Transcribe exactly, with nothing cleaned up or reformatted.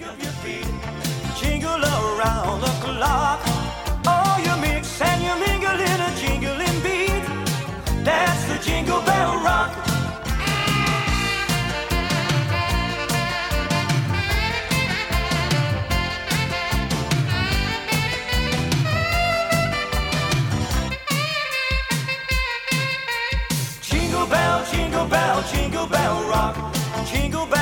of your feet. Jingle around the clock. Oh, you mix and you mingle in a jingling beat. That's the Jingle Bell Rock. Jingle bell, jingle bell, jingle bell rock. Jingle bell.